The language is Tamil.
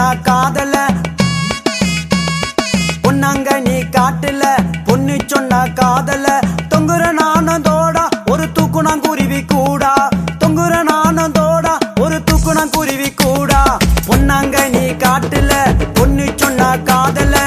சொன்னா காதல பொன்னாங்க நீ காட்டுல பொண்ணு சொன்னா காதல தொங்குற நானந்தோடா ஒரு தூக்குனாங்குருவி கூடா தொங்குற நானந்தோடா ஒரு தூக்குனாங்குருவி கூடா பொன்னாங்க நீ காட்டுல பொண்ணு சொன்னா காதல